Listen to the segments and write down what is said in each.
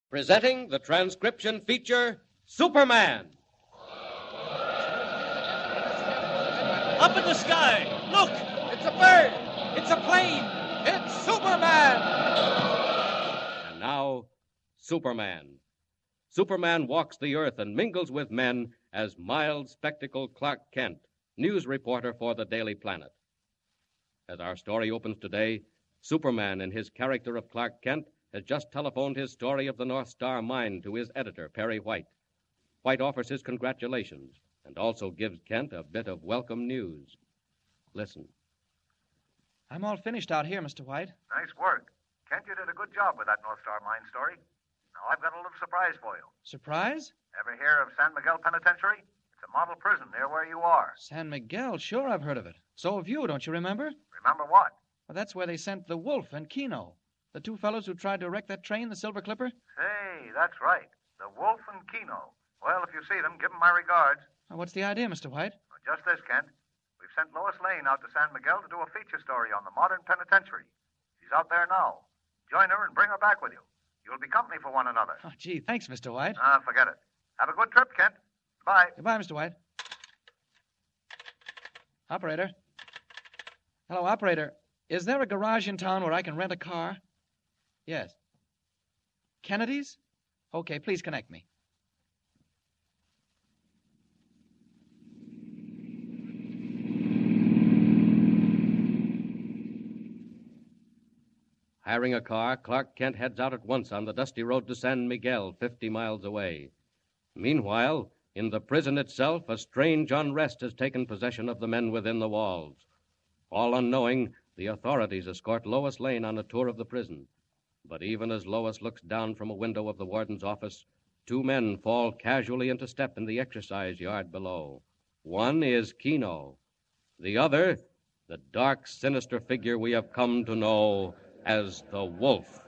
Presenting the transcription feature, Superman. Up in the sky! Look! It's a bird! It's a plane! It's Superman! And now, Superman. Superman walks the earth and mingles with men as mild, spectacled Clark Kent, news reporter for the Daily Planet. As our story opens today, Superman, in his character of Clark Kent, has just telephoned his story of the North Star mine to his editor, Perry White. White offers his congratulations and also gives Kent a bit of welcome news. Listen. I'm all finished out here, Mr. White. Nice work. Kent, you did a good job with that North Star mine story. Now, I've got a little surprise for you. Surprise? Ever hear of San Miguel Penitentiary? It's a model prison near where you are. San Miguel? Sure, I've heard of it. So have you, don't you remember? Remember what? Well, that's where they sent the Wolf and Keno. The two fellows who tried to wreck that train, the Silver Clipper? Say, that's right. The Wolf and Keno. Well, if you see them, give them my regards. Well, what's the idea, Mr. White? Well, just this, Kent. We've sent Lois Lane out to San Miguel to do a feature story on the modern penitentiary. She's out there now. Join her and bring her back with you. You'll be company for one another. Oh, gee, thanks, Mr. White. Forget it. Have a good trip, Kent. Bye. Goodbye, Mr. White. Operator. Hello, operator. Is there a garage in town where I can rent a car? Yes. Kennedy's? Okay, please connect me. Hiring a car, Clark Kent heads out at once on the dusty road to San Miguel, 50 miles away. Meanwhile, in the prison itself, a strange unrest has taken possession of the men within the walls. All unknowing, the authorities escort Lois Lane on a tour of the prison. But even as Lois looks down from a window of the warden's office, two men fall casually into step in the exercise yard below. One is Keno. The other, the dark, sinister figure we have come to know as the Wolf.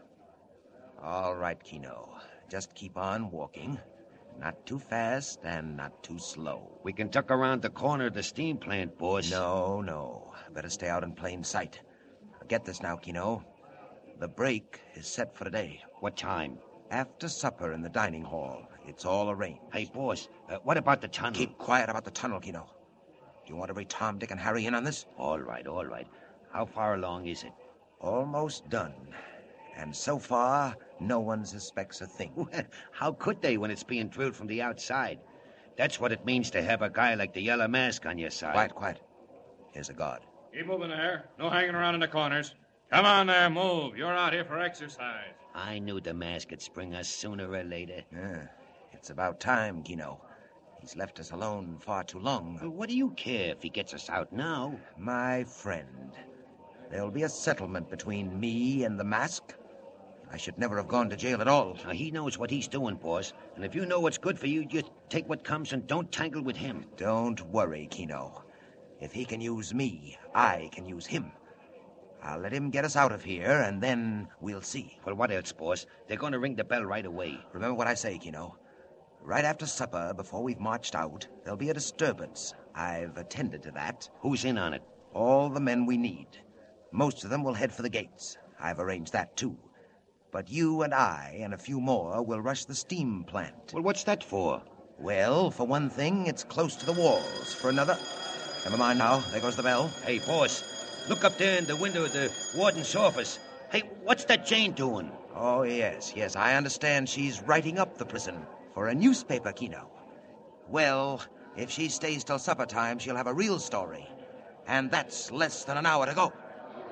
All right, Keno. Just keep on walking. Not too fast and not too slow. We can duck around the corner of the steam plant, boss. No. Better stay out in plain sight. Get this now, Keno. The break is set for today. What time? After supper in the dining hall. It's all arranged. Hey, boss, what about the tunnel? Keep quiet about the tunnel, Keno. Do you want every Tom, Dick, and Harry in on this? All right. How far along is it? Almost done. And so far, no one suspects a thing. How could they when it's being drilled from the outside? That's what it means to have a guy like the Yellow Mask on your side. Quiet. Here's a guard. Keep moving there. No hanging around in the corners. Come on there, move. You're out here for exercise. I knew the mask would spring us sooner or later. It's about time, Keno. He's left us alone far too long. Well, what do you care if he gets us out now? My friend, there'll be a settlement between me and the mask. I should never have gone to jail at all. Now, he knows what he's doing, boss. And if you know what's good for you, just take what comes and don't tangle with him. Don't worry, Keno. If he can use me, I can use him. I'll let him get us out of here, and then we'll see. Well, what else, boss? They're going to ring the bell right away. Remember what I say, Keno. Right after supper, before we've marched out, there'll be a disturbance. I've attended to that. Who's in on it? All the men we need. Most of them will head for the gates. I've arranged that, too. But you and I and a few more will rush the steam plant. Well, what's that for? Well, for one thing, it's close to the walls. For another... Never mind now. There goes the bell. Hey, boss, look up there in the window of the warden's office. Hey, what's that Jane doing? Oh, yes. I understand she's writing up the prison for a newspaper, Keno. Well, if she stays till supper time, she'll have a real story. And that's less than an hour to go.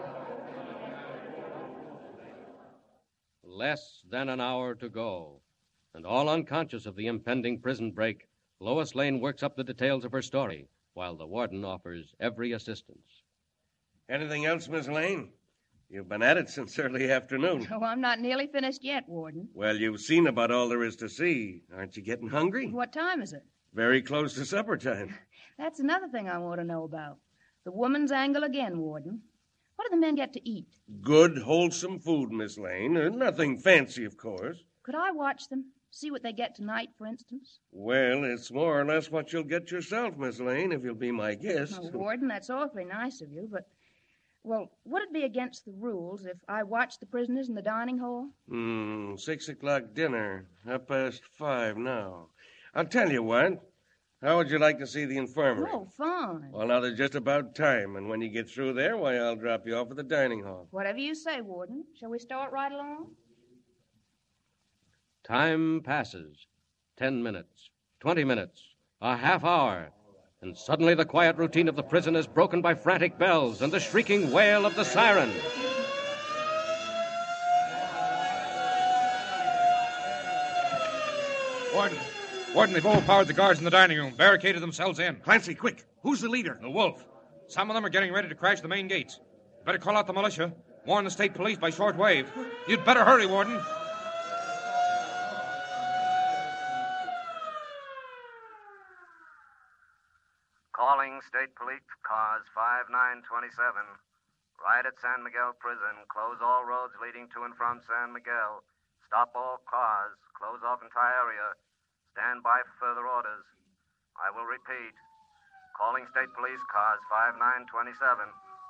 Less than an hour to go. And all unconscious of the impending prison break, Lois Lane works up the details of her story, while the warden offers every assistance. Anything else, Miss Lane? You've been at it since early afternoon. Oh, I'm not nearly finished yet, Warden. Well, you've seen about all there is to see. Aren't you getting hungry? What time is it? Very close to supper time. That's another thing I want to know about. The woman's angle again, Warden. What do the men get to eat? Good, wholesome food, Miss Lane. Nothing fancy, of course. Could I watch them? See what they get tonight, for instance? Well, it's more or less what you'll get yourself, Miss Lane, if you'll be my guest. Oh, Warden, that's awfully nice of you, but... Well, would it be against the rules if I watched the prisoners in the dining hall? 6 o'clock dinner. 5:30 now. I'll tell you what. How would you like to see the infirmary? Oh, fine. Well, now, there's just about time. And when you get through there, why, I'll drop you off at the dining hall. Whatever you say, Warden. Shall we start right along? Time passes. 10 minutes, 20 minutes, a half hour. And suddenly the quiet routine of the prison is broken by frantic bells and the shrieking wail of the siren. Warden, they've overpowered the guards in the dining room, barricaded themselves in. Clancy, quick. Who's the leader? The Wolf. Some of them are getting ready to crash the main gates. Better call out the militia. Warn the state police by short wave. You'd better hurry, Warden. Calling State Police Cars 5927. Right at San Miguel Prison. Close all roads leading to and from San Miguel. Stop all cars. Close off entire area. Stand by for further orders. I will repeat. Calling State Police Cars 5927.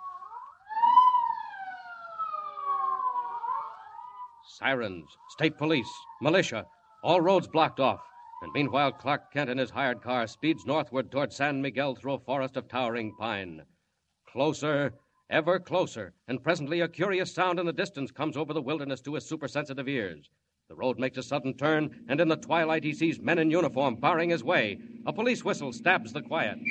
Sirens, state police, militia, all roads blocked off. And meanwhile, Clark Kent and his hired car speeds northward toward San Miguel through a forest of towering pine. Closer, ever closer, and presently a curious sound in the distance comes over the wilderness to his supersensitive ears. The road makes a sudden turn, and in the twilight he sees men in uniform barring his way. A police whistle stabs the quiet.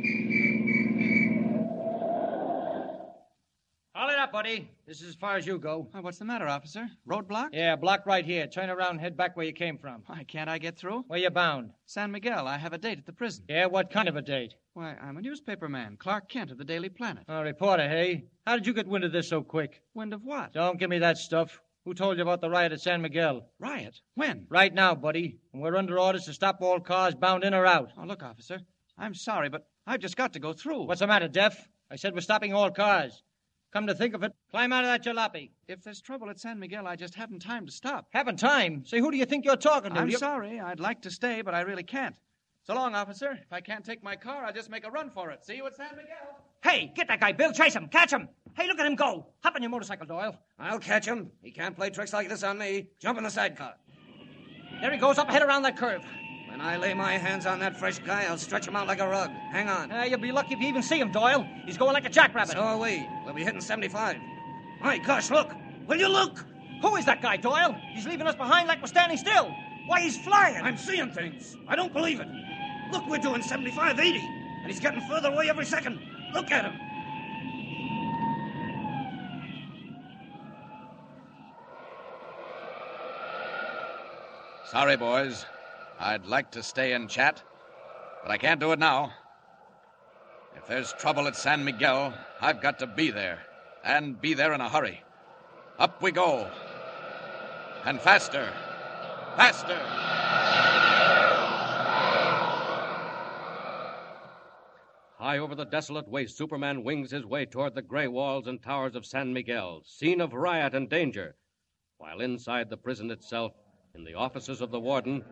Haul it up, buddy. This is as far as you go. Oh, what's the matter, officer? Roadblock? Yeah, block right here. Turn around and head back where you came from. Why, can't I get through? Where you bound? San Miguel. I have a date at the prison. Yeah, what kind of a date? Why, I'm a newspaper man, Clark Kent of the Daily Planet. A reporter, hey? How did you get wind of this so quick? Wind of what? Don't give me that stuff. Who told you about the riot at San Miguel? Riot? When? Right now, buddy. And we're under orders to stop all cars bound in or out. Oh, look, officer, I'm sorry, but I've just got to go through. What's the matter, Deaf? I said we're stopping all cars. Come to think of it, climb out of that jalopy. If there's trouble at San Miguel, I just haven't time to stop. Haven't time? Say, who do you think you're talking to? I'm sorry. I'd like to stay, but I really can't. So long, officer. If I can't take my car, I'll just make a run for it. See you at San Miguel. Hey, get that guy, Bill. Chase him. Catch him. Hey, look at him go. Hop on your motorcycle, Doyle. I'll catch him. He can't play tricks like this on me. Jump in the sidecar. There he goes, up ahead around that curve. When I lay my hands on that fresh guy, I'll stretch him out like a rug. Hang on. You'll be lucky if you even see him, Doyle. He's going like a jackrabbit. So are we. We'll be hitting 75. My gosh, look. Will you look? Who is that guy, Doyle? He's leaving us behind like we're standing still. Why, he's flying. I'm seeing things. I don't believe it. Look, we're doing 75, 80. And he's getting further away every second. Look at him. Sorry, boys. I'd like to stay and chat, but I can't do it now. If there's trouble at San Miguel, I've got to be there, and be there in a hurry. Up we go. And faster. Faster. High over the desolate waste, Superman wings his way toward the gray walls and towers of San Miguel, scene of riot and danger, while inside the prison itself, in the offices of the warden...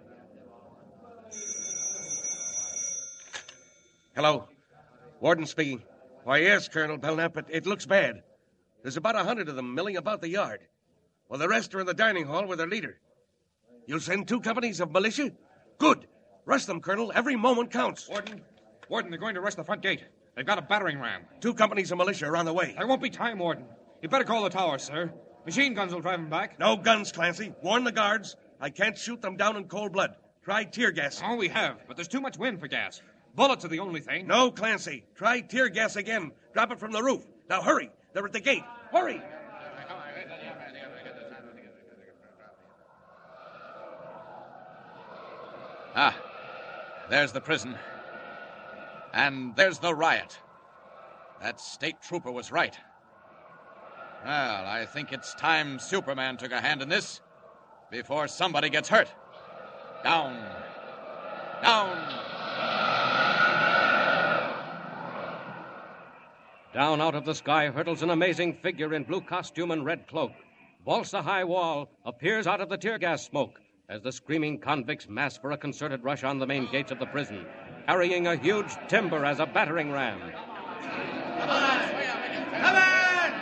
Hello. Warden speaking. Why, yes, Colonel Belknap, but it looks bad. There's about 100 of them milling about the yard. Well, the rest are in the dining hall with their leader. You'll send 2 companies of militia? Good. Rush them, Colonel. Every moment counts. Warden, they're going to rush the front gate. They've got a battering ram. 2 companies of militia are on the way. There won't be time, Warden. You better call the tower, sir. Machine guns will drive them back. No guns, Clancy. Warn the guards. I can't shoot them down in cold blood. Try tear gas. Oh, we have, but there's too much wind for gas. Bullets are the only thing. No, Clancy. Try tear gas again. Drop it from the roof. Now hurry. They're at the gate. Hurry. Ah, there's the prison. And there's the riot. That state trooper was right. Well, I think it's time Superman took a hand in this before somebody gets hurt. Down. Down. Down out of the sky hurtles an amazing figure in blue costume and red cloak. Vaults a high wall, appears out of the tear gas smoke as the screaming convicts mass for a concerted rush on the main gates of the prison, carrying a huge timber as a battering ram. Come on!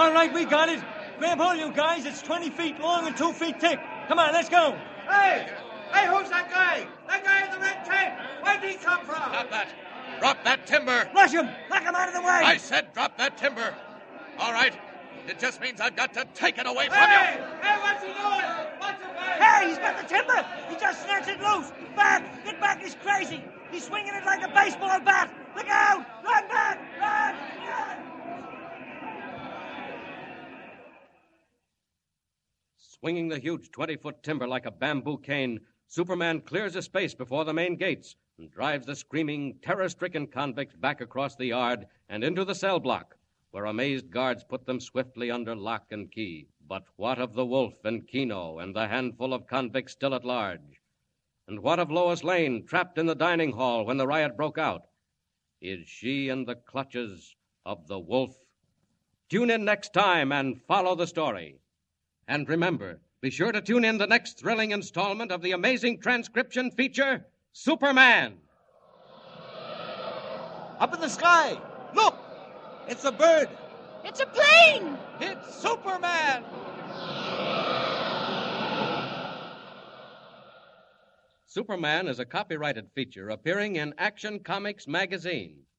All right, we got it. Grab hold, you guys. It's 20 feet long and 2 feet thick. Come on, let's go. Hey! Hey, who's that guy? That guy in the red tent. Where'd he come from? Stop that. Drop that timber. Rush him. Knock him out of the way. I said drop that timber. All right. It just means I've got to take it away from Hey! you. Hey, what's he doing? What's it doing? Hey, he's got the timber. He just snatched it loose. Back. Get back. He's crazy. He's swinging it like a baseball bat. Look out. Run back. Run. Run. Swinging the huge 20-foot timber like a bamboo cane, Superman clears a space before the main gates and drives the screaming, terror-stricken convicts back across the yard and into the cell block, where amazed guards put them swiftly under lock and key. But what of the Wolf and Keno and the handful of convicts still at large? And what of Lois Lane, trapped in the dining hall when the riot broke out? Is she in the clutches of the Wolf? Tune in next time and follow the story. And remember, be sure to tune in the next thrilling installment of the amazing transcription feature, Superman. Up in the sky. Look. It's a bird. It's a plane! It's Superman. Superman is a copyrighted feature appearing in Action Comics magazine.